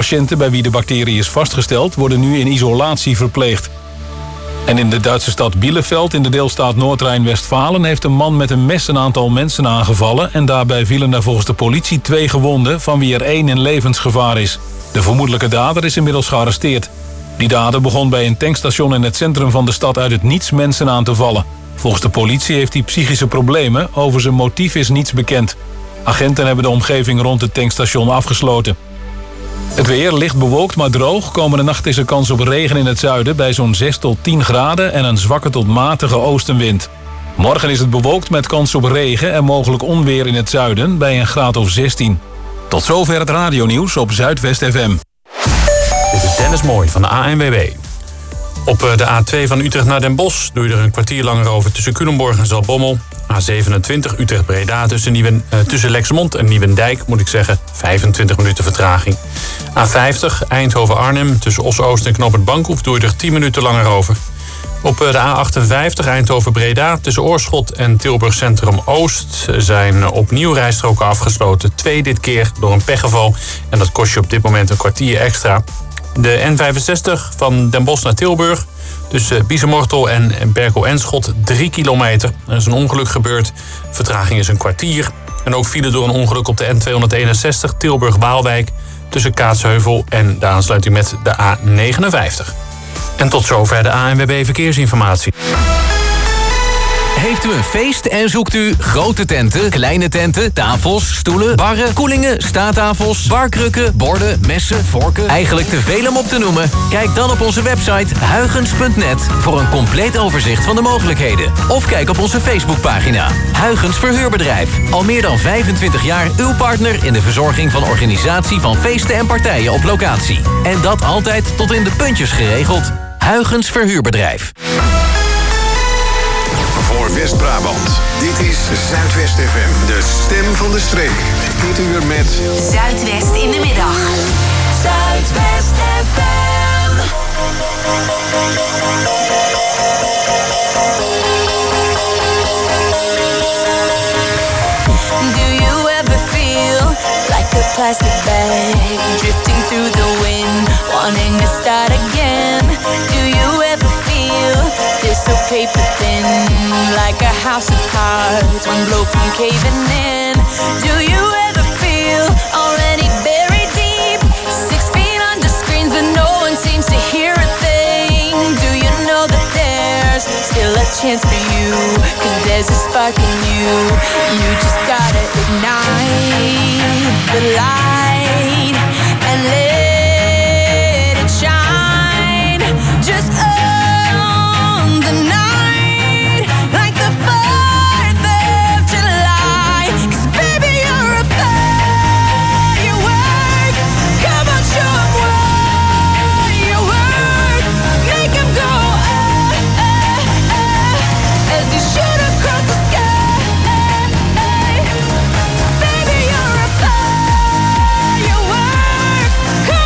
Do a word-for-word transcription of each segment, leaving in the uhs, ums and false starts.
patiënten bij wie de bacterie is vastgesteld worden nu in isolatie verpleegd. En in de Duitse stad Bielefeld in de deelstaat Noord-Rijn-Westfalen heeft een man met een mes een aantal mensen aangevallen en daarbij vielen er volgens de politie twee gewonden, van wie er één in levensgevaar is. De vermoedelijke dader is inmiddels gearresteerd. Die dader begon bij een tankstation in het centrum van de stad uit het niets mensen aan te vallen. Volgens de politie heeft hij psychische problemen, over zijn motief is niets bekend. Agenten hebben de omgeving rond het tankstation afgesloten. Het weer licht bewolkt maar droog. Komende nacht is er kans op regen in het zuiden bij zo'n zes tot tien graden en een zwakke tot matige oostenwind. Morgen is het bewolkt met kans op regen en mogelijk onweer in het zuiden bij een graad of zestien. Tot zover het radionieuws op Zuidwest F M. Dit is Dennis Mooi van de A N W B. Op de A twee van Utrecht naar Den Bosch doe je er een kwartier langer over tussen Culemborg en Zaltbommel. A zevenentwintig Utrecht-Breda tussen, Nieuwen, uh, tussen Lexmond en Nieuwendijk, moet ik zeggen, vijfentwintig minuten vertraging. A vijftig Eindhoven-Arnhem tussen Os-Oost en Knoop het Bankhoef doe je er tien minuten langer over. Op de A achtenvijftig Eindhoven-Breda tussen Oorschot en Tilburg Centrum Oost zijn opnieuw rijstroken afgesloten. Twee dit keer door een pechgeval en dat kost je op dit moment een kwartier extra. De N vijfenzestig van Den Bosch naar Tilburg tussen Biezenmortel en Berkel-Enschot drie kilometer. Er is een ongeluk gebeurd. Vertraging is een kwartier. En ook file door een ongeluk op de N tweehonderdeenenzestig Tilburg-Waalwijk tussen Kaatsheuvel en de aansluiting met de A negenenvijftig. En tot zover de A N W B Verkeersinformatie. Heeft u een feest en zoekt u grote tenten, kleine tenten, tafels, stoelen, barren, koelingen, staattafels, barkrukken, borden, messen, vorken, eigenlijk te veel om op te noemen? Kijk dan op onze website huygens punt net voor een compleet overzicht van de mogelijkheden. Of kijk op onze Facebookpagina Huygens Verhuurbedrijf. Al meer dan vijfentwintig jaar uw partner in de verzorging van organisatie van feesten en partijen op locatie. En dat altijd tot in de puntjes geregeld. Huygens Verhuurbedrijf. Voor West-Brabant. Dit is Zuidwest F M, de stem van de streek. Dit uur met Zuidwest in de middag. Zuidwest F M. Do you ever feel like a plastic bag drifting through the wind, wanting to start again? Do you ever feel this so paper thin, like a house of cards, one blow from caving in? Do you ever feel already buried deep, six feet under screens but no one seems to hear a thing? Do you know that there's still a chance for you, cause there's a spark in you, you just gotta ignite the light and let it shine, just on the night, like the fourth of July, cause baby you're a firework, come on show 'em what you work, make 'em go ah, ah, ah, as you shoot across the sky, baby you're a firework, come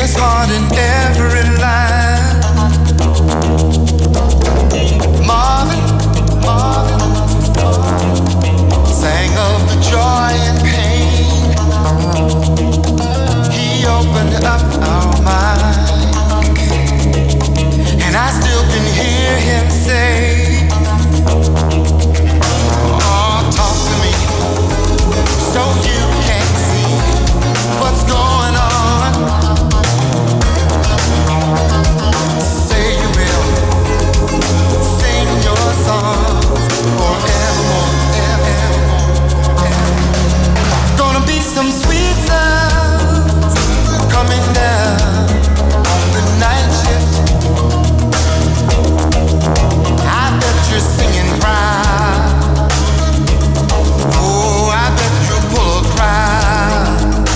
his heart in every line. Marvin, Marvin, sang of the joy and pain. He opened up our mind, and I still can hear him say, oh, talk to me so you can see what's going on. Say you will sing your songs forevermore, evermore, evermore. Gonna be some sweet sounds coming down on the night shift. I bet you're singing proud. Oh, I bet you'll pull a crowd.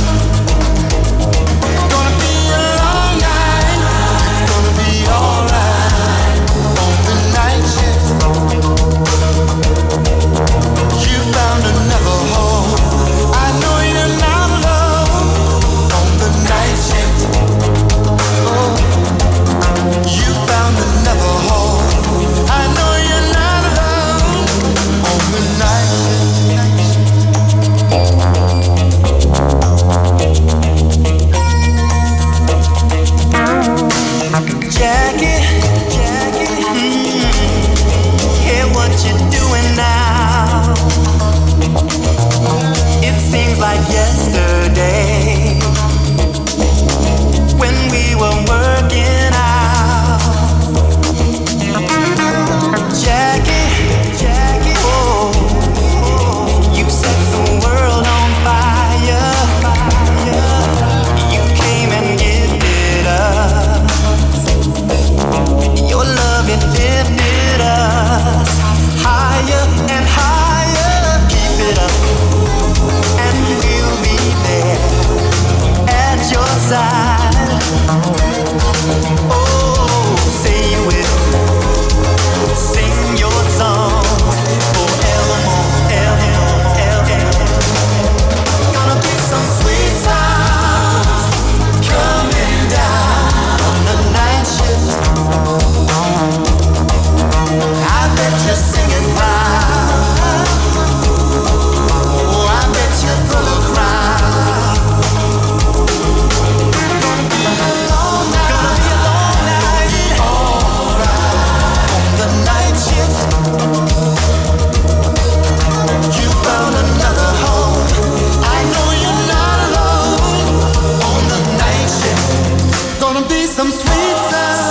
Gonna be a long night. It's gonna be alright on the night shift. You found another home. I know you're not alone on the night shift. Oh, you found another home. I know you're not alone on the night shift. Jackie, Jackie, mm, hear what you're doing now. It seems like yesterday when we were working out. Jackie, Jackie, oh, oh, you set the world on fire. You came and gifted us your love, it lifted us higher and higher. Keep it up, and we'll be there at your side. Oh, say you will sing your song forevermore, evermore, evermore. Gonna be some sweet sounds coming down on the night shift. I bet you're singing proud. Oh, I bet you pull a crowd. Gonna be a long night. Gonna be a long night. Alright on the night shift. You found another home. I know you're not alone on the night shift. Gonna be some sweet sounds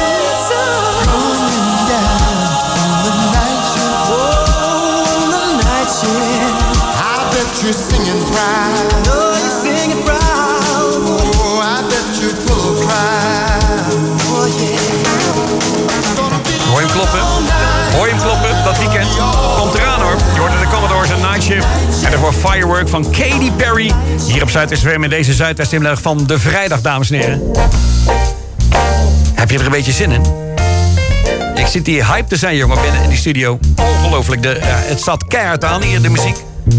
going down on the night shift. Oh, on the night shift. I bet you're singing proud. Oh, you're singing proud. Oh, I bet you pull a crowd. Oh, yeah. Gonna be Hoor je hem kloppen? Hoor je hem kloppen? Dat weekend komt eraan hoor. Je hoorde de Commodores en Night Shift. En daarvoor Firework van Katy Perry. Hier op Zuidwest F M in deze Zuidwest-inleg van de vrijdag, dames en heren. Heb je er een beetje zin in? Ik zit hier hype te zijn, jongen, binnen in die studio. Ongelooflijk. De, ja, het staat keihard aan hier, de muziek.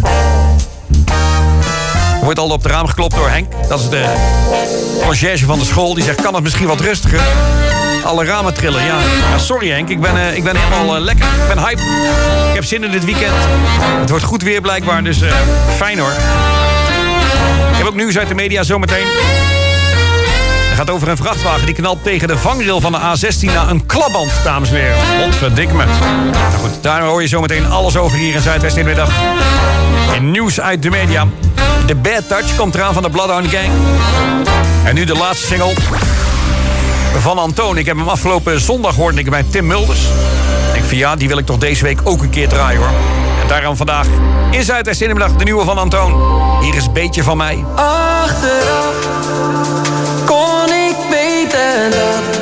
Er wordt al op het raam geklopt door Henk. Dat is de conciërge van de school. Die zegt, kan het misschien wat rustiger? Alle ramen trillen, ja. ja sorry Henk, ik ben, uh, ik ben helemaal uh, lekker. Ik ben hype. Ik heb zin in dit weekend. Het wordt goed weer blijkbaar, dus uh, fijn hoor. Ik heb ook nieuws uit de media zometeen. Het gaat over een vrachtwagen die knalt tegen de vangrail van de A zestien na een klapband, dames en heren. Godverdik me. Nou goed, daar hoor je zometeen alles over hier in Zuidwest in de middag. In nieuws uit de media. The Bad Touch komt eraan van de Bloodhound Gang. En nu de laatste single van Antoon. Ik heb hem afgelopen zondag hoorde ik bij Tim Mulders. Ik denk van ja, die wil ik toch deze week ook een keer draaien hoor. En daarom vandaag in Zuidwest in de middag de nieuwe van Antoon. Hier is Beetje van mij. Achteraf kon ik weten dat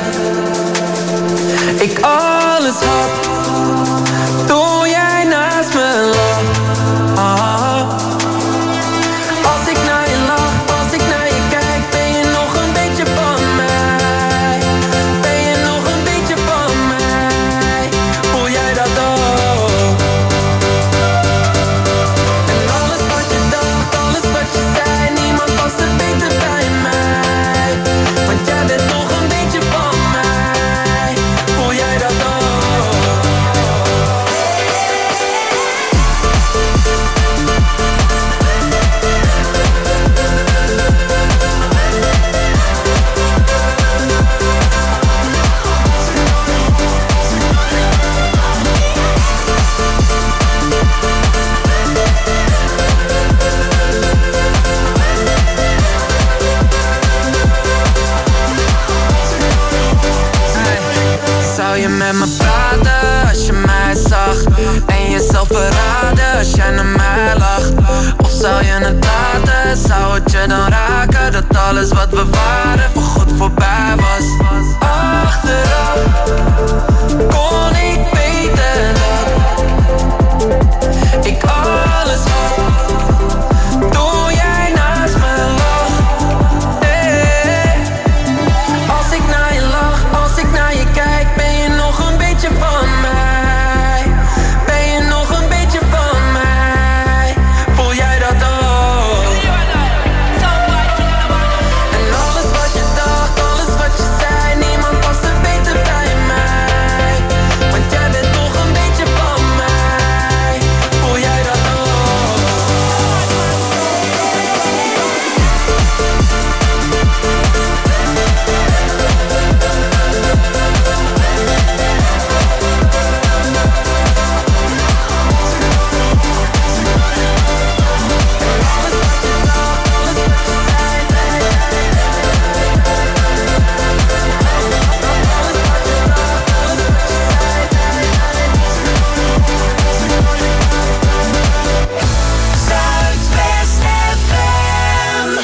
ik alles had toen jij naast me lag. Ah. Als ik naar je lach, als ik naar je kijk, ben je nog een beetje van mij. Ben je nog een beetje van mij. Voel jij dat ook? En alles wat je dacht, alles wat je zei, niemand past er beter bij mij. zou je met me praten als je mij zag? En jezelf verraden als jij naar mij lacht? Of zou je het laten, zou het je dan raken? Dat alles wat we waren voorgoed voorbij was. Achteraf kon ik weten dat ik alles had toen jij naast me lag. Hey. Als ik naar je lach, als ik naar je kijk, ben je nog een beetje van mij? Ben je nog een beetje van mij? Voel jij dat ook? En alles wat je dacht, alles wat je zei, niemand past er beter bij mij. Want jij bent nog een beetje van mij. Voel jij dat ook? Zuidwest F M.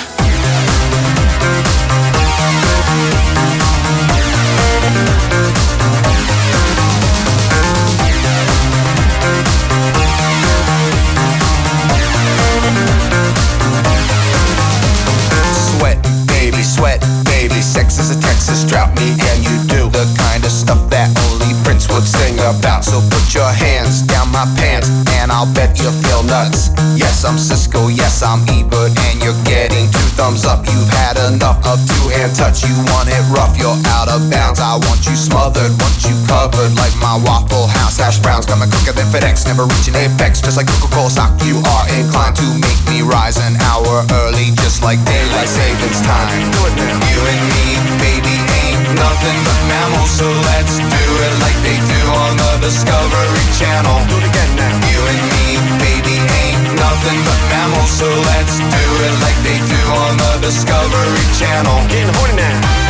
Sweat, baby, sweat, baby. Sex is a Texas drought. Me and you do the kind of stuff that only Prince would sing about. So put your hands down my pants, and I'll bet you feel nuts. Yes, I'm Cisco, yes, I'm Ebert, and you're getting two thumbs up. You've had enough of two-hand touch. You want it rough, you're out of bounds. I want you smothered, want you covered like my Waffle House hash browns. Coming quicker than FedEx, never reaching apex. Just like Coca-Cola stock, you are inclined to make me rise an hour early, just like daylight savings time. You and me, baby, ain't nothing but mammals, so let's do it like they do on the Discovery Channel. Do it again now. You and me, baby, ain't nothing but mammals, so let's do it like they do on the Discovery Channel. Getting horny now.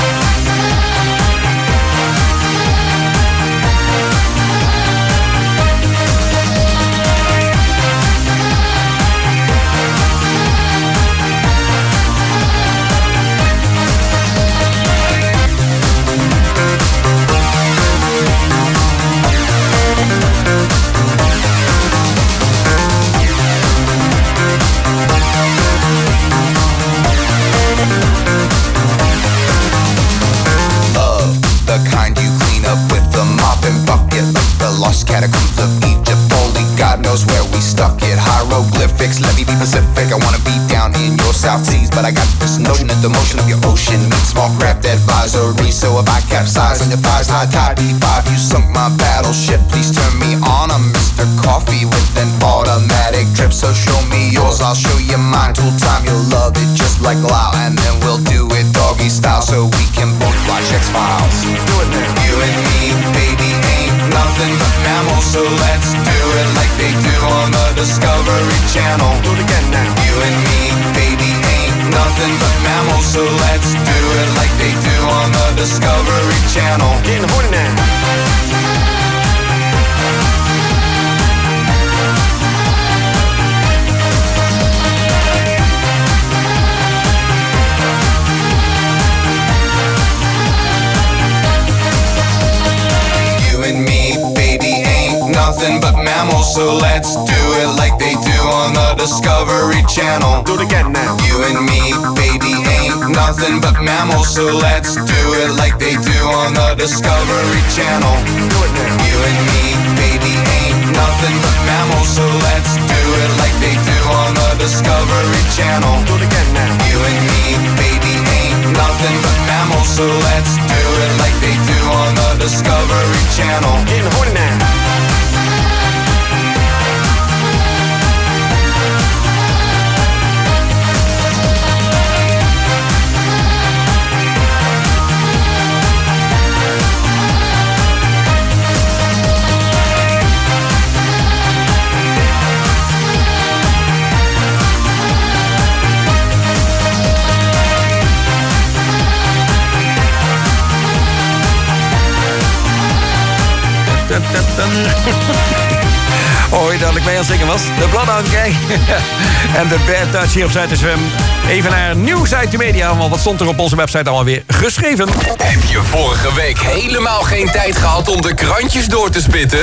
Lost catacombs of Egypt, only God knows where we stuck it. Hieroglyphics, let me be Pacific. I wanna be down in your South Seas, but I got this notion that the motion of your ocean meets small craft advisory. So if I capsize on your thighs, high tide B five, you sunk my battleship. Please turn me on, I'm Mister Coffee with an automatic drip. So show me yours, I'll show you mine. Tool time, you'll love it just like Lau, and then we'll do it doggy style so we can both watch X-Files. Do it now. You and me, baby, ain't nothing but mammals, so let's do it like they do on the Discovery Channel. Do it again now. You and me, baby, ain't nothing but mammals, so let's do it like they do on the Discovery Channel. Getting horny now. Nothing but mammals, so let's do it like they do on the Discovery Channel. Do it again now. You and me, baby, ain't nothing but mammals, so let's do it like they do on the Discovery Channel. Do it now. You and me, baby, ain't nothing but mammals, so let's do it like they do on the Discovery Channel. Do it again now. You and me, baby, ain't nothing but mammals, so let's do it like they do on the Discovery Channel. Getting horny now. Dun, dun, dun. Hoor je dat ik mee aan het zingen was? De Bloodhound Gang en de Bad Touch hier op Zuid-F M. Even naar nieuws uit de media, want wat stond er op onze website allemaal weer geschreven? Heb je vorige week helemaal geen tijd gehad om de krantjes door te spitten?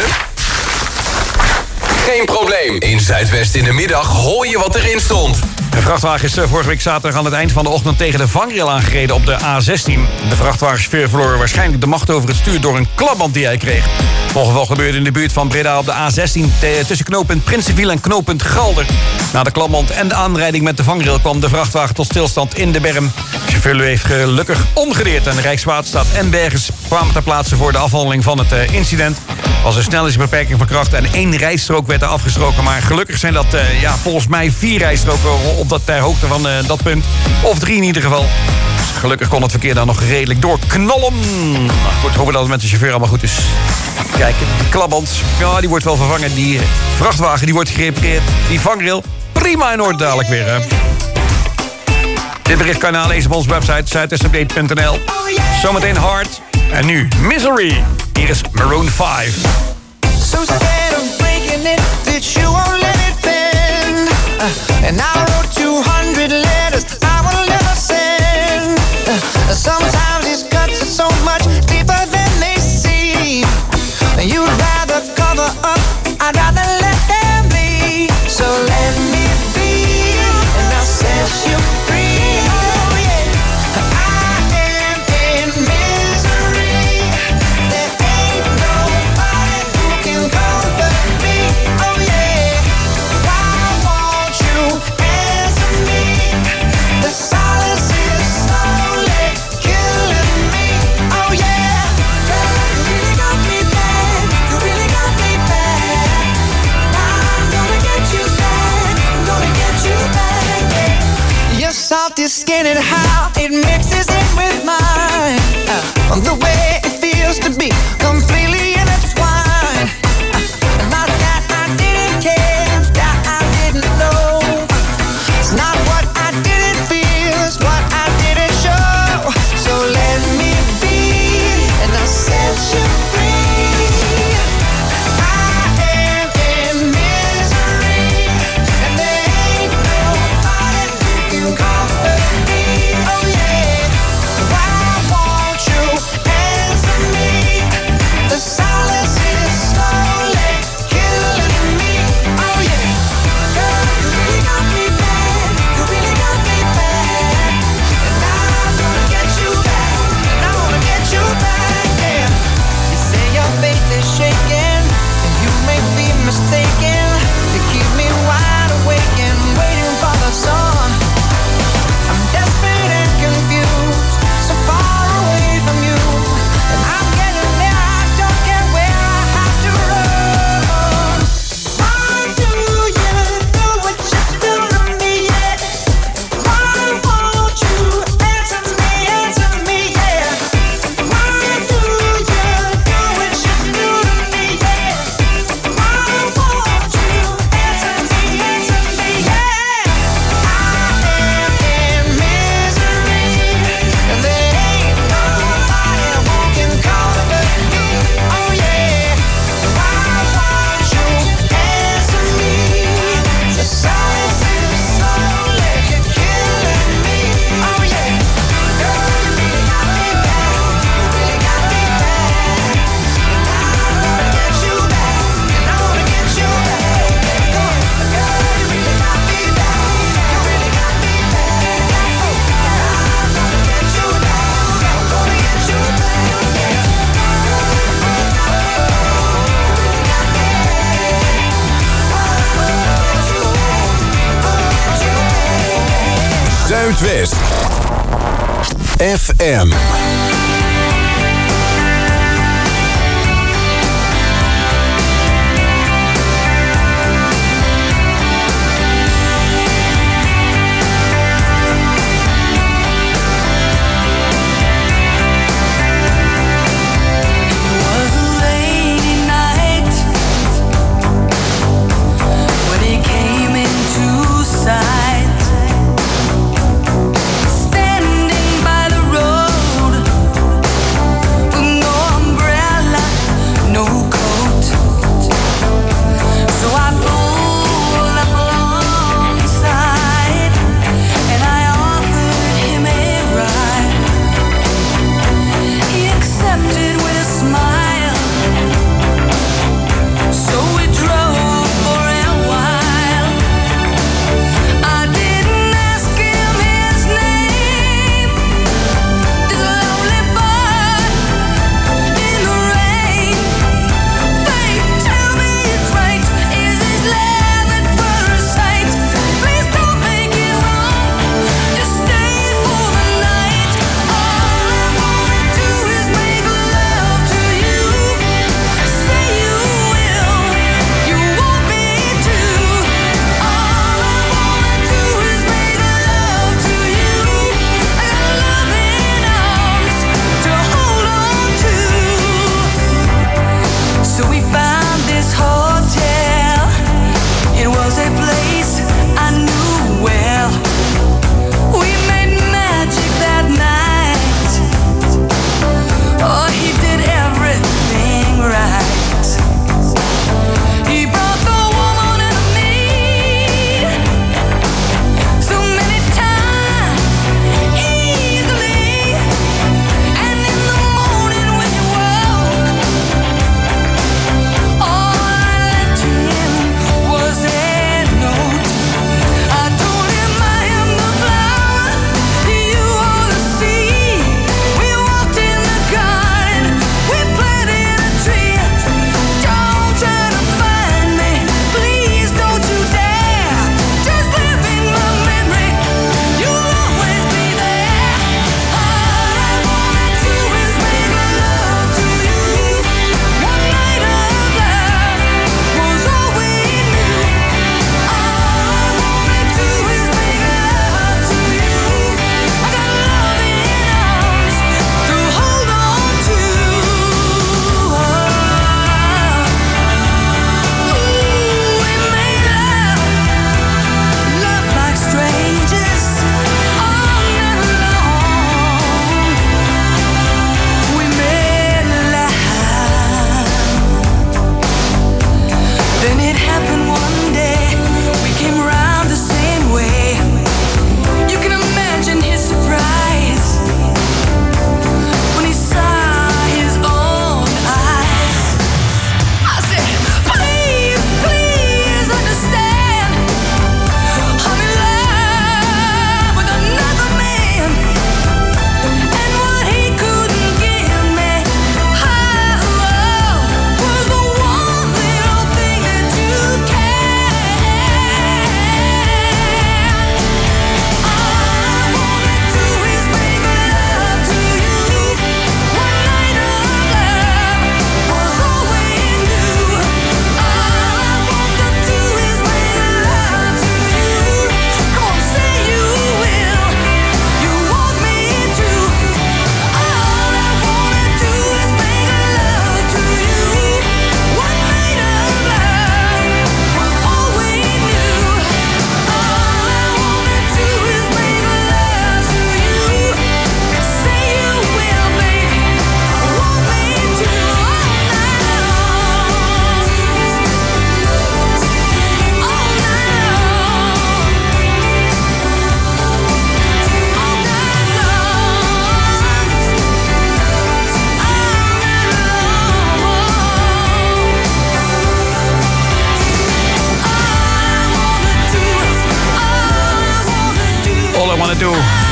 Geen probleem. In Zuidwest in de middag hoor je wat erin stond. De vrachtwagen is vorige week zaterdag aan het eind van de ochtend tegen de vangrail aangereden op de A zestien. De vrachtwagenchauffeur verloor waarschijnlijk de macht over het stuur door een klapband die hij kreeg. Het ongeval gebeurde in de buurt van Breda op de A zestien tussen knooppunt Prinsenviel en knooppunt Galder. Na de klapband en de aanrijding met de vangrail kwam de vrachtwagen tot stilstand in de berm. De chauffeur heeft gelukkig omgedeerd en Rijkswaterstaat en Bergers kwamen ter plaatse voor de afhandeling van het incident. Er was een snelheidsbeperking van kracht en één rijstrook werd er afgesproken. Maar gelukkig zijn dat uh, ja, volgens mij vier rijstroken op dat, ter hoogte van uh, dat punt. Of drie in ieder geval. Dus gelukkig kon het verkeer daar nog redelijk doorknallen. Nou goed, hopen dat het met de chauffeur allemaal goed is. Kijk, die klapband, ja, die wordt wel vervangen. Die vrachtwagen die wordt gerepareerd. Die vangrail, prima in orde dadelijk weer. Hè. Dit bericht kan je nalezen op onze website zuidwestupdate punt n l. Zometeen Hard. En nu Misery. Hier is Maroon vijf. So scared of breaking it that you won't let it bend. Uh, and I wrote two hundred letters I will never send. Uh, sometimes these cuts are so much deeper than they seem. You'd rather cover up, I'd rather let them be. So let me be, and I'll set you free. Oh yeah, I am in misery. There ain't nobody who can comfort me. Oh yeah, why won't you answer me? The silence is slowly killing me. Oh yeah, girl, you really got me bad. You really got me bad. I'm gonna get you back. I'm gonna get you back. Yeah. Your salty skin and how it mixes in with mine. Uh, the way it feels to be completely intertwined. Uh, not that I didn't care, that I didn't know. It's not what I didn't feel, it's what I didn't show. So let me be, and I'll set you free. I am in misery, and there ain't nobody who can comfort me. Oh yeah, why won't you answer me? The silence is slowly killing me. Oh yeah, girl, you really got me bad. You really got me bad. And I'm gonna get you back. And I'm gonna get you back, yeah. You say your faith is shaking, and you may be mistaken. You keep me wide awake and waiting for the sun. I'm desperate and confused, so far away from you. And I'm getting there, I don't care where I have to run. Why do you do what you do to me, yeah? Why won't you answer me, answer me, yeah? Why do you do what you do to me, yeah? Why won't you answer me, answer me, yeah? I am in misery, and there ain't nobody who can comfort me. Oh yeah, why won't you answer me? The silence is slowly killing me. Oh yeah, girl, you really got me bad. You really got me bad. And I'm gonna get you back. And I'm gonna get you back. Come on, girl, you really got me bad. You really got me bad. I'm gonna get you back. I'm gonna get you back. Yeah. Zuidwest F M. Was a rainy night when he came into sight. Standing by the road,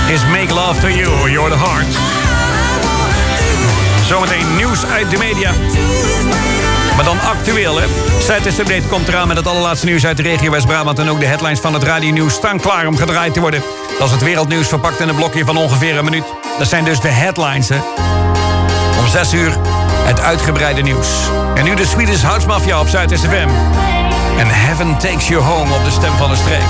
is Make Love to You, You're the Heart. Zometeen nieuws uit de media. Maar dan actueel, hè. Zuidwest Update komt eraan met het allerlaatste nieuws uit de regio West-Brabant. En ook de headlines van het radionieuws staan klaar om gedraaid te worden. Dat is het wereldnieuws verpakt in een blokje van ongeveer een minuut. Dat zijn dus de headlines, hè. Om zes uur het uitgebreide nieuws. En nu de Swedish House Mafia op Zuidwest F M. En Heaven Takes You Home op de Stem van de Streek.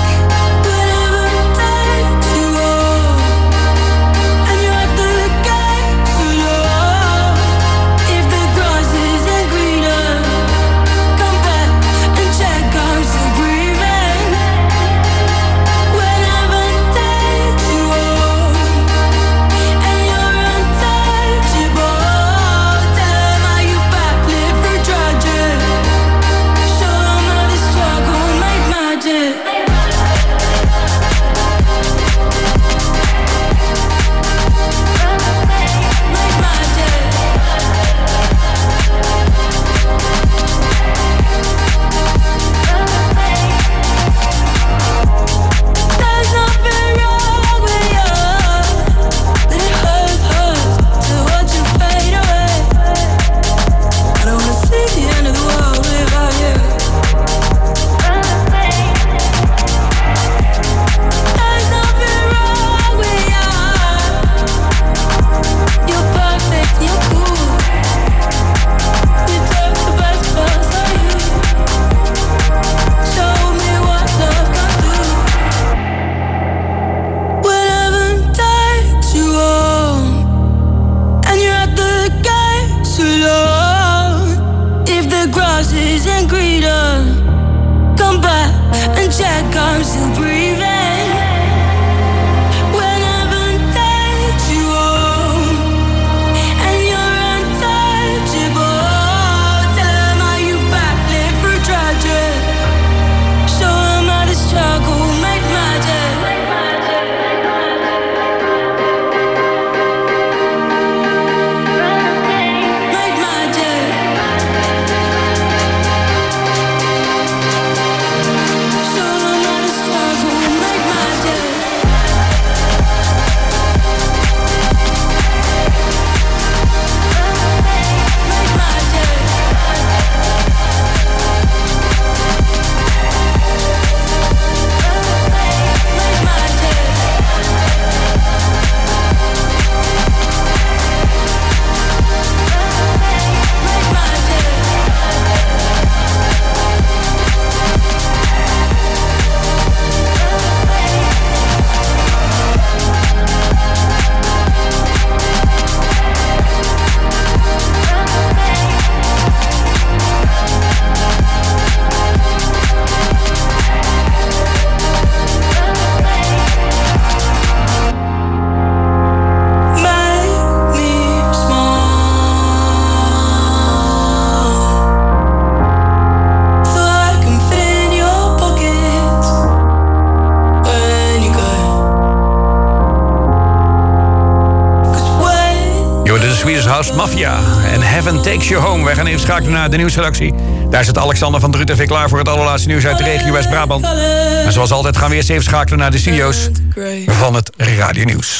House Mafia en Heaven Takes You Home. Wij gaan even schakelen naar de nieuwsredactie. Daar zit Alexander van Druten weer klaar voor het allerlaatste nieuws uit de regio West-Brabant. En zoals altijd gaan we eerst even schakelen naar de studio's van het radionieuws.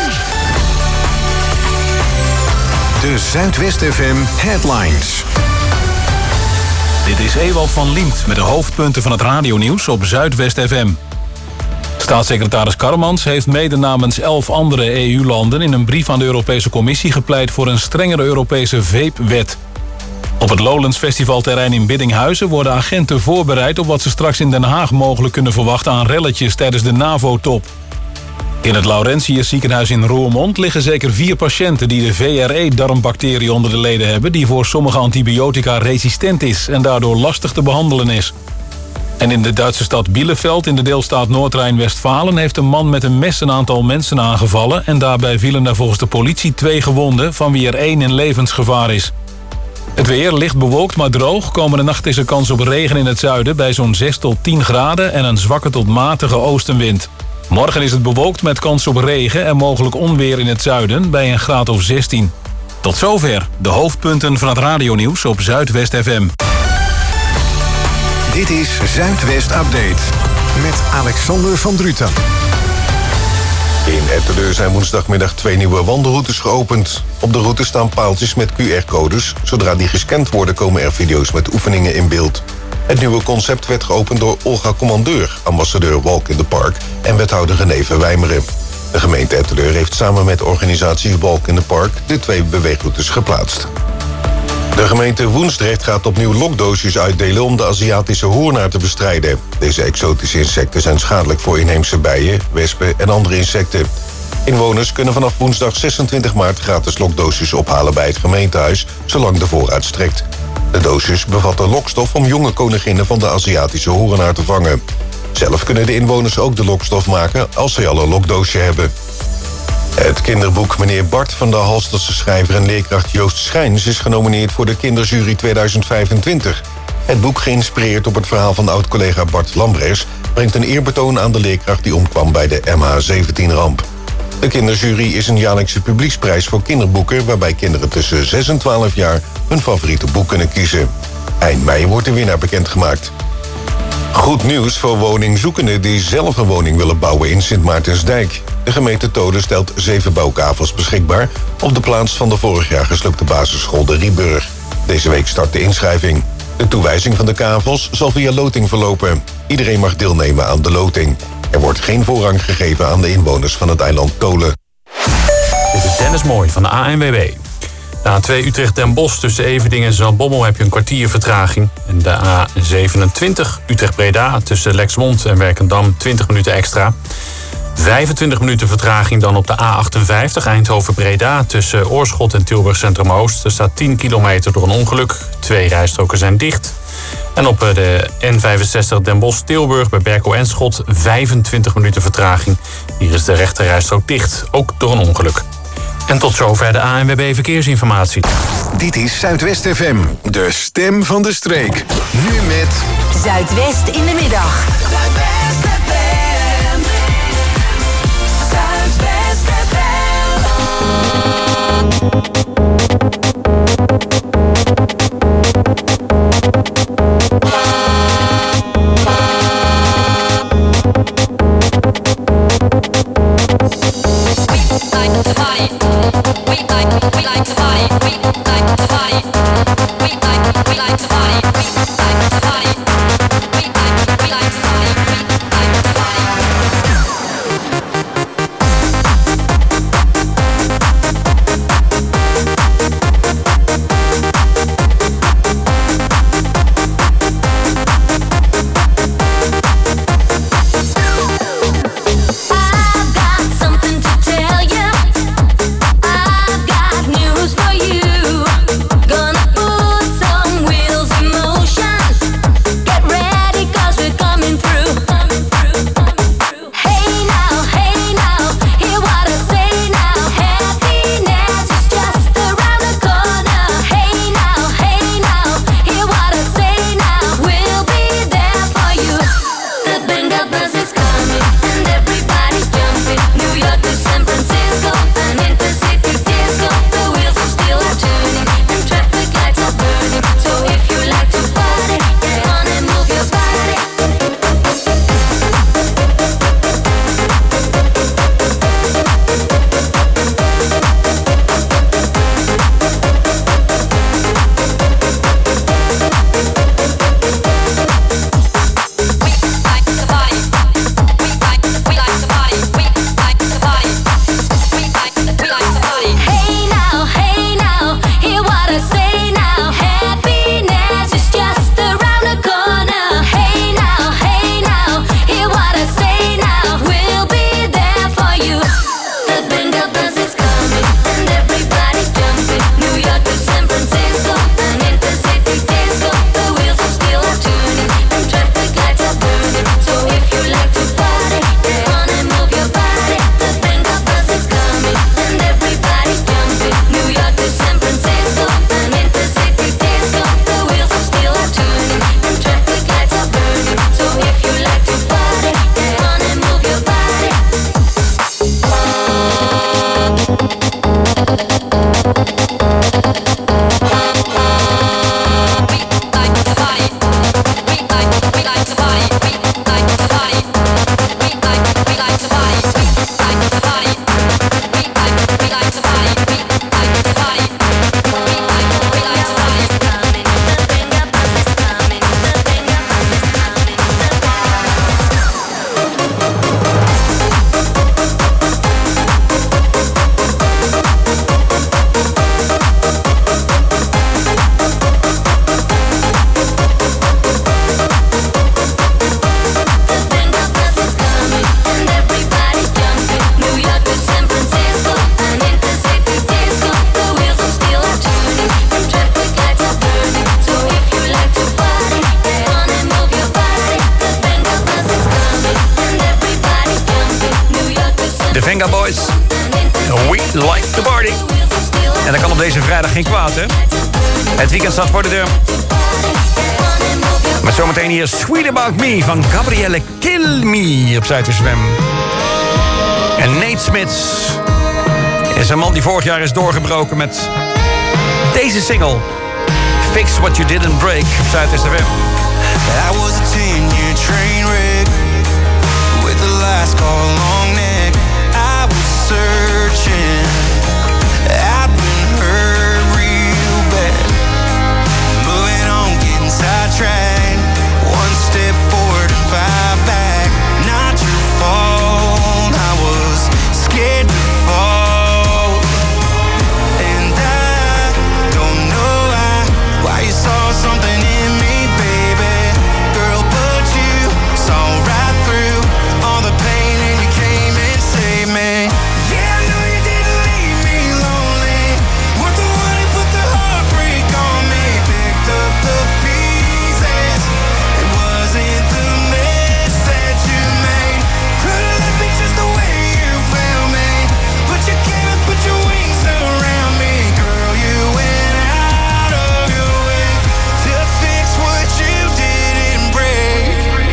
De Zuidwest F M Headlines. Dit is Ewald van Liemt met de hoofdpunten van het radionieuws op Zuidwest F M. Staatssecretaris Karmans heeft mede namens elf andere E U-landen in een brief aan de Europese Commissie gepleit voor een strengere Europese vape-wet. Op het Lowlands Festivalterrein in Biddinghuizen worden agenten voorbereid op wat ze straks in Den Haag mogelijk kunnen verwachten aan relletjes tijdens de NAVO-top. In het Laurentius ziekenhuis in Roermond liggen zeker vier patiënten die de V R E-darmbacterie onder de leden hebben, die voor sommige antibiotica resistent is en daardoor lastig te behandelen is. En in de Duitse stad Bielefeld in de deelstaat Noord-Rijn-Westfalen heeft een man met een mes een aantal mensen aangevallen en daarbij vielen er volgens de politie twee gewonden, van wie er één in levensgevaar is. Het weer licht bewolkt maar droog. Komende nacht is er kans op regen in het zuiden bij zo'n zes tot tien graden en een zwakke tot matige oostenwind. Morgen is het bewolkt met kans op regen en mogelijk onweer in het zuiden bij een graad of zestien. Tot zover de hoofdpunten van het radionieuws op Zuidwest F M. Dit is Zuidwest Update met Alexander van Druten. In Etteleur zijn woensdagmiddag twee nieuwe wandelroutes geopend. Op de route staan paaltjes met Q R-codes. Zodra die gescand worden komen er video's met oefeningen in beeld. Het nieuwe concept werd geopend door Olga Commandeur, ambassadeur Walk in the Park en wethouder René Verwijmeren. De gemeente Etteleur heeft samen met organisatie Walk in the Park de twee beweegroutes geplaatst. De gemeente Woensdrecht gaat opnieuw lokdoosjes uitdelen om de Aziatische hoornaar te bestrijden. Deze exotische insecten zijn schadelijk voor inheemse bijen, wespen en andere insecten. Inwoners kunnen vanaf woensdag zesentwintig maart gratis lokdoosjes ophalen bij het gemeentehuis, zolang de voorraad strekt. De doosjes bevatten lokstof om jonge koninginnen van de Aziatische hoornaar te vangen. Zelf kunnen de inwoners ook de lokstof maken als zij al een lokdoosje hebben. Het kinderboek Meneer Bart van de Halsterse schrijver en leerkracht Joost Schijns is genomineerd voor de Kinderjury tweeduizend vijfentwintig. Het boek, geïnspireerd op het verhaal van oud-collega Bart Lambres, brengt een eerbetoon aan de leerkracht die omkwam bij de M H zeventien-ramp. De Kinderjury is een jaarlijkse publieksprijs voor kinderboeken waarbij kinderen tussen zes en twaalf jaar hun favoriete boek kunnen kiezen. Eind mei wordt de winnaar bekendgemaakt. Goed nieuws voor woningzoekenden die zelf een woning willen bouwen in Sint Maartensdijk. De gemeente Toden stelt zeven bouwkavels beschikbaar op de plaats van de vorig jaar geslukte basisschool de Rieburg. Deze week start de inschrijving. De toewijzing van de kavels zal via loting verlopen. Iedereen mag deelnemen aan de loting. Er wordt geen voorrang gegeven aan de inwoners van het eiland Tolen. Dit is Dennis Mooi van de A N W B. De A twee Utrecht-Den Bosch tussen Everdingen en Zaltbommel heb je een kwartier vertraging. En de A zevenentwintig Utrecht-Breda tussen Lexmond en Werkendam twintig minuten extra. vijfentwintig minuten vertraging dan op de A achtenvijftig Eindhoven-Breda tussen Oorschot en Tilburg Centrum Oost. Er staat tien kilometer door een ongeluk. Twee rijstroken zijn dicht. En op de N vijfenzestig Den Bosch-Tilburg bij Berkel en Schot vijfentwintig minuten vertraging. Hier is de rechterrijstrook dicht, ook door een ongeluk. En tot zover de A N W B Verkeersinformatie. Dit is Zuidwest F M, de stem van de streek. Nu met Zuidwest in de middag. Zuidwest F M. Zuidwest F Party. En dat kan op deze vrijdag geen kwaad, hè? Het weekend staat voor de deur. Met zometeen hier Sweet About Me van Gabrielle Kill Me op Zuid-F M. En Nate Smits is een man die vorig jaar is doorgebroken met deze single. Fix What You Didn't Break op Zuid-F M. I was a ten-year train wreck with the last call long neck. I was searching, I've been hurt real bad. Moving on, getting sidetracked. One step forward and five back. Not your fault, I was scared to fall. And I don't know why, why you saw something in me, baby. Girl, but you saw right through all the pain and you came and saved me. Yeah, I know you didn't leave me lonely. Weren't the one who put the heartbreak on me. Picked up the pieces. It wasn't the mess that you made. Could've left me just the way you found me. But you came and put your wings around me. Girl, you went out of your way to fix what you didn't break.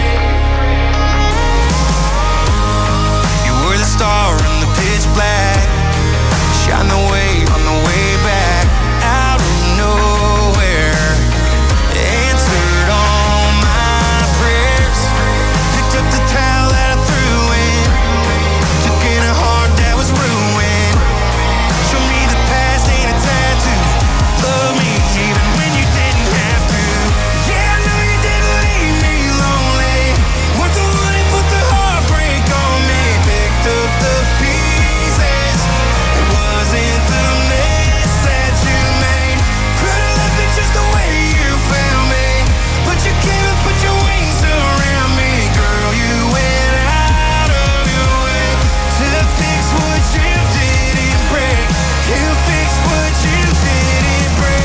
You were the star in the pitch black. Shine the way on the way back. Out of nowhere, answered all my prayers. Picked up the towel that I threw in. Took in a heart that was ruined. Show me the past ain't a tattoo. Love me even when you didn't have to. Yeah, I know you didn't leave me lonely. Weren't the one who put the heartbreak on me. Picked up the pieces. It wasn't the mess that you made. Could've left it just the way you found me. But you came and put your wings around me. Girl, you went out of your way to fix what you didn't break. You fixed what you didn't break.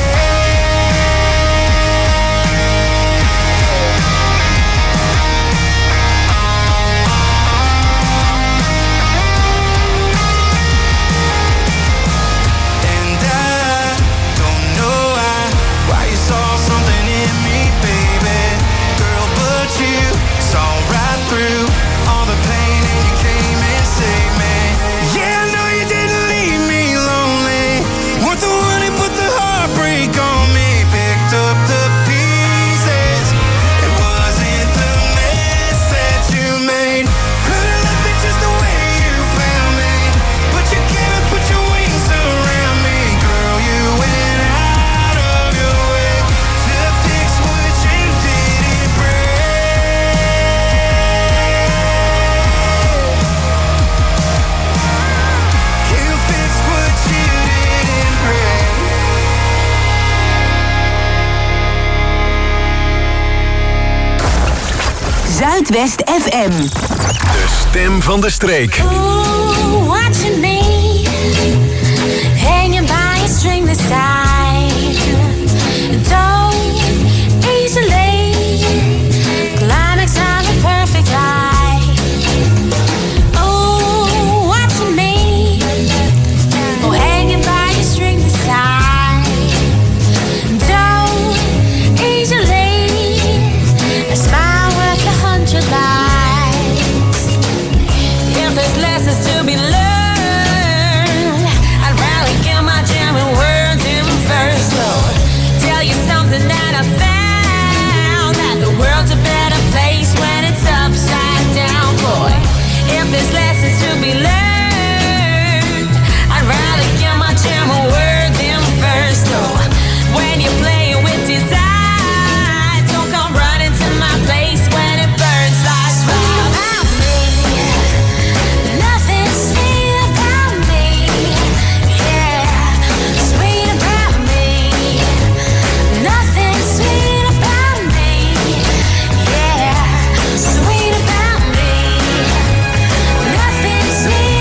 And I don't know why, why you saw something in me, baby. Girl, but you saw right through all the pain and you came and saved me. Yeah, I know you didn't leave me lonely. Weren't the one who put the heartbreak on me. Picked up the pieces. It wasn't the mess that you made. Could've left it just the way you found me. But you came and put your wings around me. Girl, you went out of your way to fix what you didn't break. You fixed what you didn't break. Zuidwest F M. De stem van de streek. Ooh, watching me hanging by a string this side. Don't easily climax on a perfect life. Ooh, watching me oh, hanging by a string this side. Don't easily a smile worth a hundred lives. If there's lessons to be learned, I'd rather get my German words in first. Lord, tell you something that I found, that the world's a better place when it's upside down, boy. If there's lessons to be learned, I'd rather get my German words in first. Lord, when you're playing with desire, don't come running to my place when it burns like sweet about me. Nothing sweet about me. Yeah, sweet about me. Nothing sweet about me. Yeah, sweet about me. Nothing sweet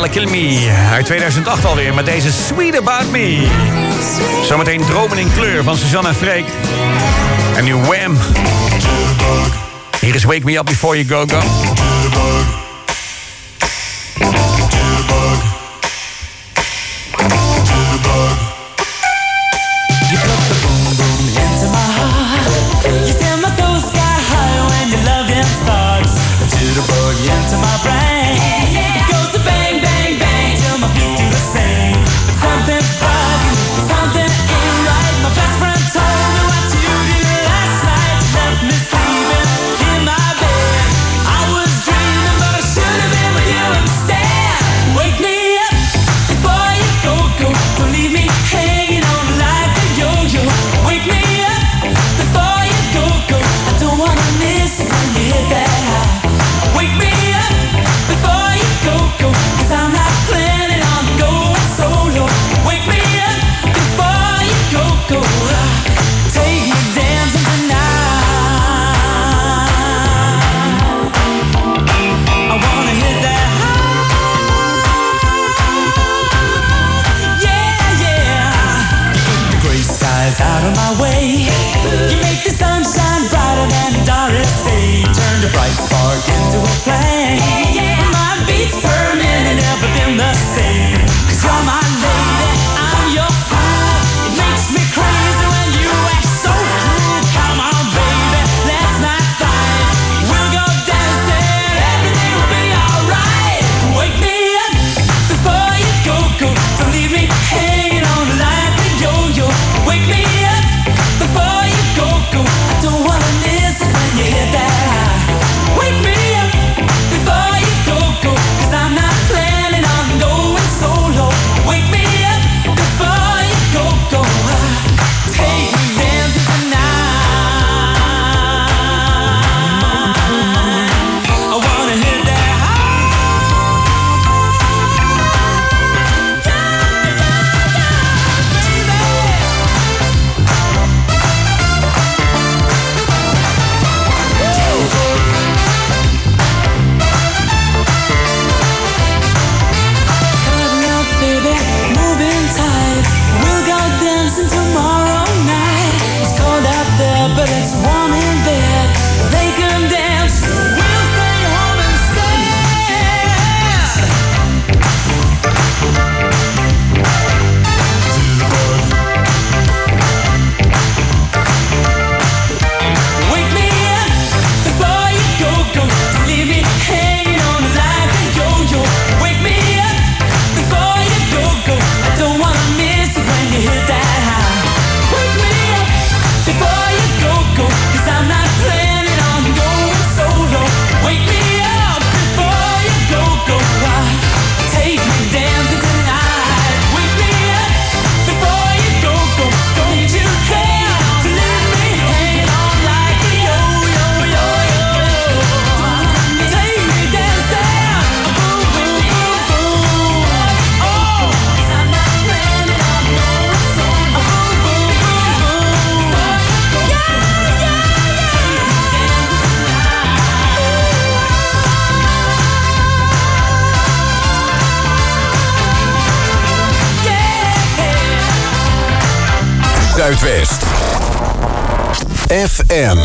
Gonna Kill Me. Uit tweeduizend acht alweer met deze Sweet About Me. Zometeen Dromen in Kleur van Suzanne en Freek. En nu Wham. Hier is Wake Me Up Before You Go Go. Into my brain, it goes to bang, bang, bang till my feet do the same. But something's bugging, something ain't right. My best friend told me what you did last night. You left me sleeping in my bed. I was dreaming, but I should have been with you instead. Wake me up before you go, go. Don't leave me hanging on like a yo-yo. Wake me up before you go, go. I don't wanna miss it when you hit that high. Wake me up before you go, go. Cause I'm not planning on going solo. Wake me up before you go, go. Take me dancing tonight. I wanna hit that high. Yeah, yeah. You get the gray skies out of my way. You make the sunshine brighter than Doris Day. Turn the bright spark into a flame. My beats burning and never been the same. Cause you're my lady, I'm your fool. It makes me crazy when you act so cruel. Come on baby, let's not fight. We'll go dancing, everything will be alright. Wake me up before you go, go. Don't leave me hanging on like a yo-yo. Wake me up before you go, go. I don't wanna miss it when you hit that high. Wake me up before you go, go. Cause I'm not planning on going solo. Wake me up before you go, go. Take me dancing tonight. I wanna hit that high. Yeah, yeah, yeah, baby, moving tight. We'll go dancing tomorrow night. It's cold out there, but it's warm in bed. They can dance, we'll stay home instead. Wake me up before you go, go. Don't leave me hanging on like a yo-yo. Wake me up before you go, go. I don't wanna miss it when you hit that high. Wake me up before you go, go. Cause I'm not planning on going solo. Wake me up before you go, go. Take me dancing tonight. Wake me up before you go, go. Don't you care to leave me hanging on like a yo-yo-yo-yo. Take me dancing. Boom, boom, boom, boom. Oh, 'cause I'm not planning on going solo. Boom, boom, boom, boom. Yeah, yeah, yeah. Take me dancing tonight. Yeah. Zuidwest F M.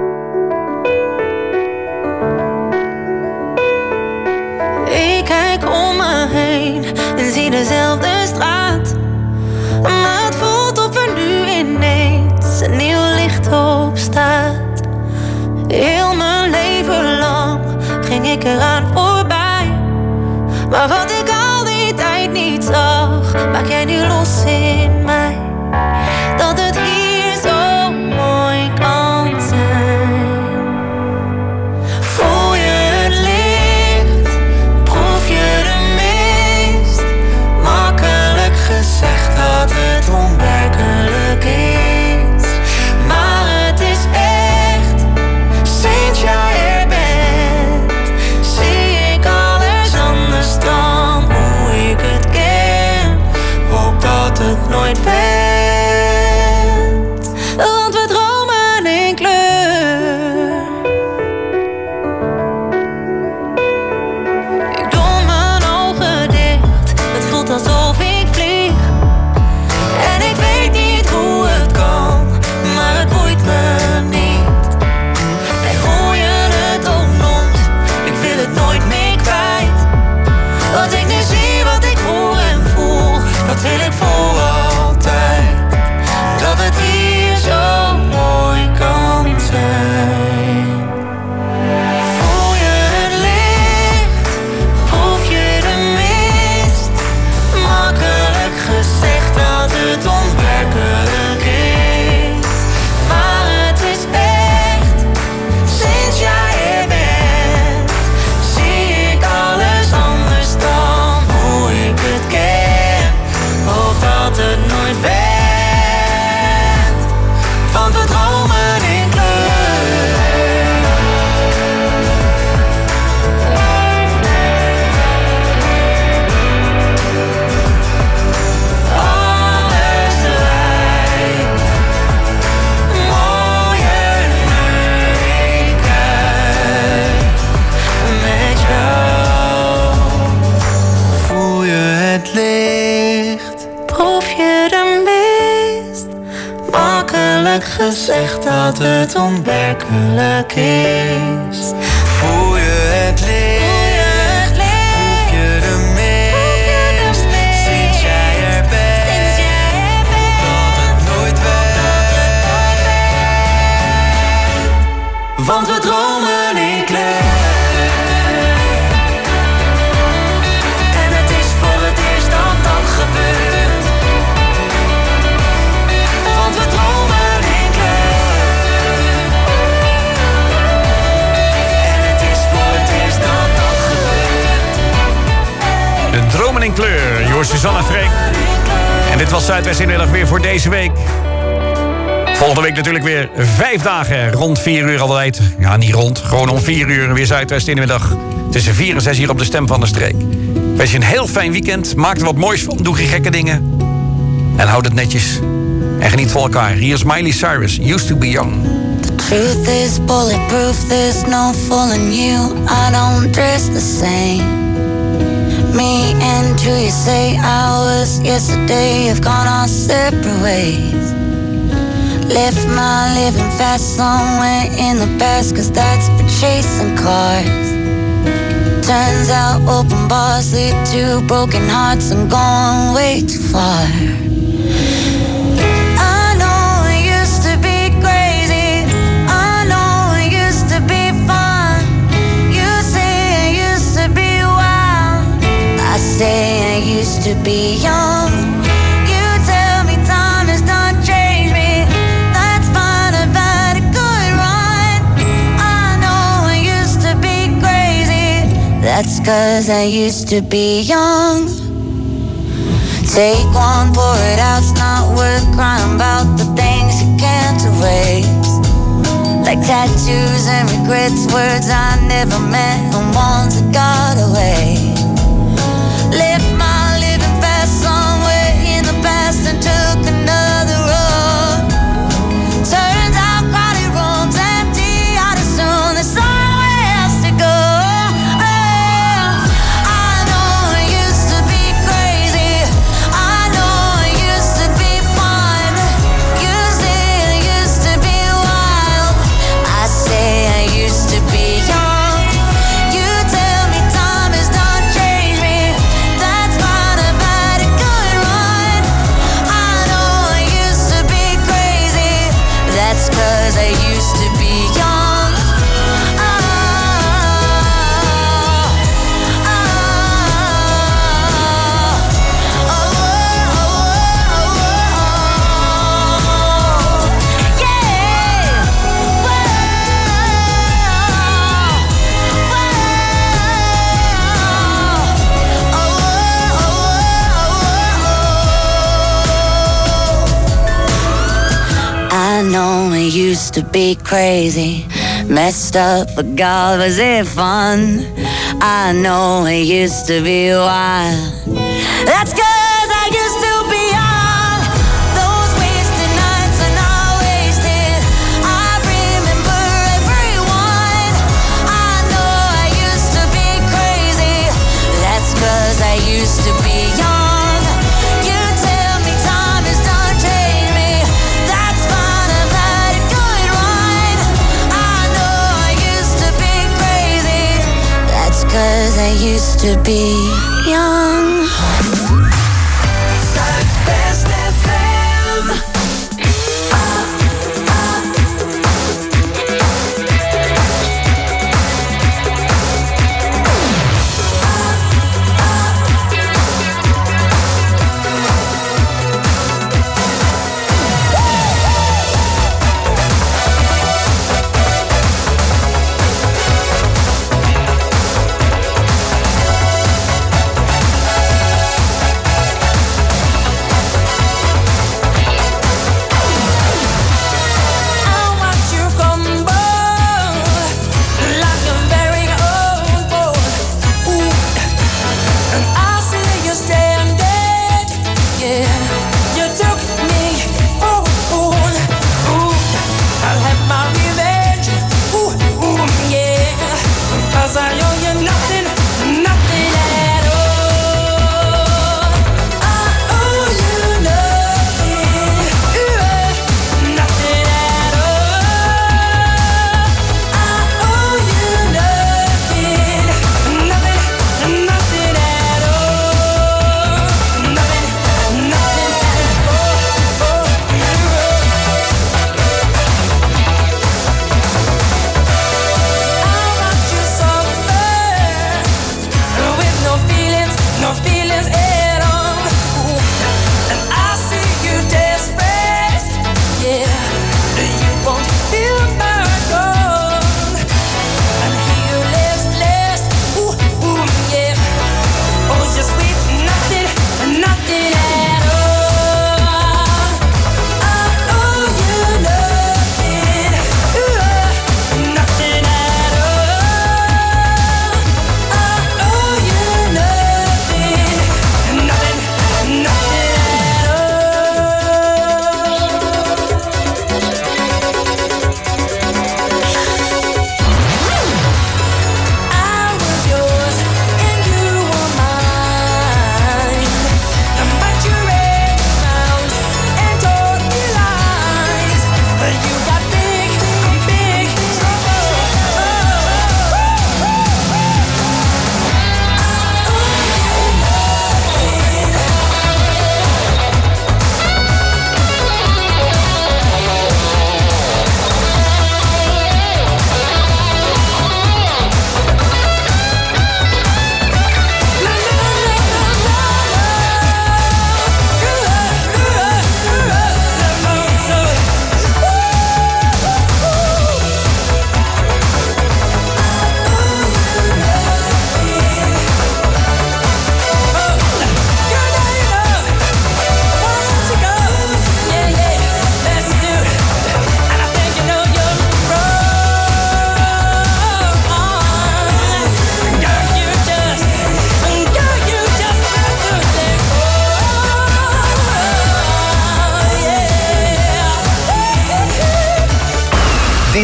Ik kijk om me heen en zie dezelfde straat. Maar het voelt of er nu ineens een nieuw licht op staat. Heel mijn leven lang ging ik eraan voorbij. Maar wat ik al die tijd niet zag, maak jij nu los in mij. Dat het hier zo mooi kan zijn. Voel je het licht? Proef je de mist? Makkelijk gezegd dat het onwerkelijk is. Maar het is echt. Sinds jij er bent, zie ik alles anders dan hoe ik het ken. Hoop dat het nooit verder. Want we dromen in kleur. Ik doe mijn ogen dicht. vaak gezegd dat het onwerkelijk is. Voel je het licht, proef je de mist, sinds jij er bent, dat het nooit werd. Want we dromen in kleur. En het is voor het eerst dat dat gebeurt. Want we dromen in kleur. En het is voor het eerst dat dat gebeurt. De dromen in kleur, je hoort Suzanne Freek. En dit was Zuidwest in de middag weer voor deze week. Volgende week natuurlijk weer vijf dagen rond vier uur altijd. Ja, niet rond, gewoon om vier uur weer Zuidwest in de middag. Tussen vier en zes hier op de Stem van de Streek. Wens je een heel fijn weekend, maak er wat moois van, doe geen gekke dingen. En houd het netjes. En geniet van elkaar. Hier is Miley Cyrus, Used to be Young. The truth is bulletproof, there's no fooling you. I don't dress the same. Me and you, you say hours yesterday have gone our separate ways. Left my living fast somewhere in the past, cause that's for chasing cars. Turns out open bars lead to broken hearts and going way too far. I know it used to be crazy, I know it used to be fun. You say I used to be wild, I say I used to be young. You tell me time has done changed me, that's fine, I've had a good run. I know I used to be crazy, that's cause I used to be young. Take one, pour it out, it's not worth crying about the things you can't erase. Like tattoos and regrets, words I never meant and ones that got away. Left my living fast somewhere in the past and took another road. Turns out crowded rooms empty out as soon, there's somewhere else to go. Cause I used to be young. Oh, oh, oh, oh, oh, yeah. I know it used to be crazy, messed up, but God, was it fun? I know it used to be wild, that's cause I used to be young. Those wasted nights are not wasted, I remember everyone. I know I used to be crazy, that's cause I used to be young. You tell me time has done changed me, that's fine, I've had a good run. I know I used to be crazy, that's cause I used to be young. Zuidwest F M.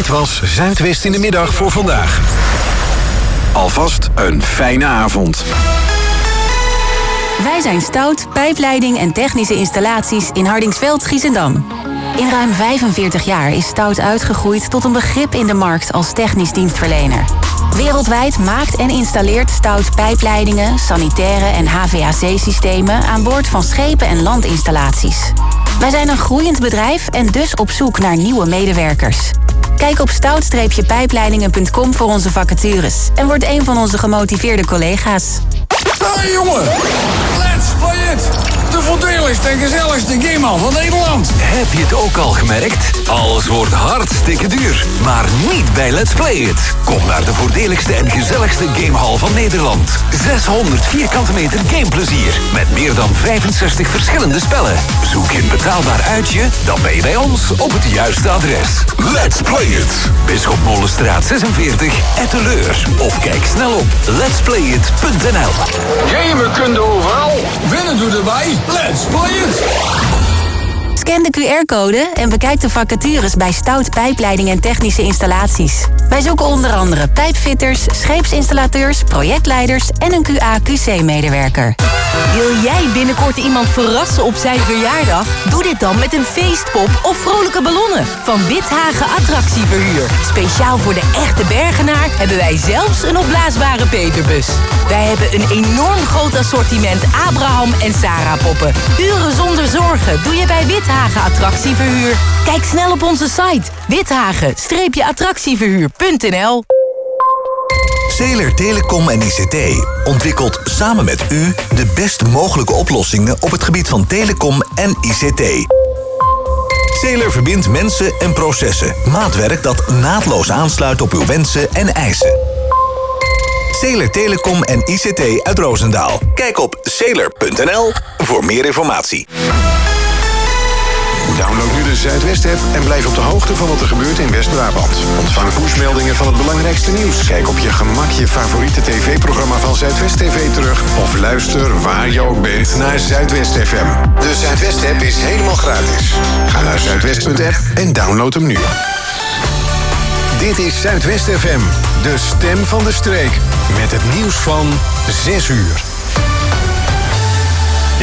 Dit was Zuidwest in de middag voor vandaag. Alvast een fijne avond. Wij zijn Stout, pijpleiding en technische installaties in Hardingsveld, Giessendam. In ruim vijfenveertig jaar is Stout uitgegroeid tot een begrip in de markt als technisch dienstverlener. Wereldwijd maakt en installeert Stout pijpleidingen, sanitaire en H V A C-systemen aan boord van schepen en landinstallaties. Wij zijn een groeiend bedrijf en dus op zoek naar nieuwe medewerkers. Kijk op stout pijpleidingen punt com voor onze vacatures en word een van onze gemotiveerde collega's. Hey jongen, let's play it! De voordeligste en gezelligste gamehal van Nederland. Heb je het ook al gemerkt? Alles wordt hartstikke duur, maar niet bij Let's Play It. Kom naar de voordeligste en gezelligste gamehal van Nederland. zeshonderd vierkante meter gameplezier met meer dan vijfenzestig verschillende spellen. Zoek je een betaalbaar uitje, dan ben je bij ons op het juiste adres. Let's Play It. Bisschopmolenstraat zesenveertig, Etteleur. Of kijk snel op lets play it punt n l. Gamen kun je overal. Winnen doe erbij. Let's play it. Scan de Q R-code en bekijk de vacatures bij Stout Pijpleiding en Technische Installaties. Wij zoeken onder andere pijpfitters, scheepsinstallateurs, projectleiders en een Q A Q C-medewerker. Wil jij binnenkort iemand verrassen op zijn verjaardag? Doe dit dan met een feestpop of vrolijke ballonnen van Withagen Attractieverhuur. Speciaal voor de echte Bergenaar hebben wij zelfs een opblaasbare peperbus. Wij hebben een enorm groot assortiment Abraham en Sarah poppen. Uren zonder zorgen doe je bij Withagen Attractieverhuur. Kijk snel op onze site withagen attractieverhuur punt n l. Zeeler Telecom en I C T ontwikkelt samen met u de best mogelijke oplossingen op het gebied van telecom en I C T. Zeeler verbindt mensen en processen. Maatwerk dat naadloos aansluit op uw wensen en eisen. Zeeler Telecom en I C T uit Roosendaal. Kijk op zeeler punt n l voor meer informatie. Download nu de Zuidwest-app en blijf op de hoogte van wat er gebeurt in West-Brabant. Ontvang pushmeldingen van het belangrijkste nieuws. Kijk op je gemak je favoriete tv-programma van Zuidwest T V terug. Of luister waar je ook bent naar Zuidwest F M. De Zuidwest-app is helemaal gratis. Ga naar zuidwest punt app en download hem nu. Dit is Zuidwest F M, de stem van de streek. Met het nieuws van zes uur.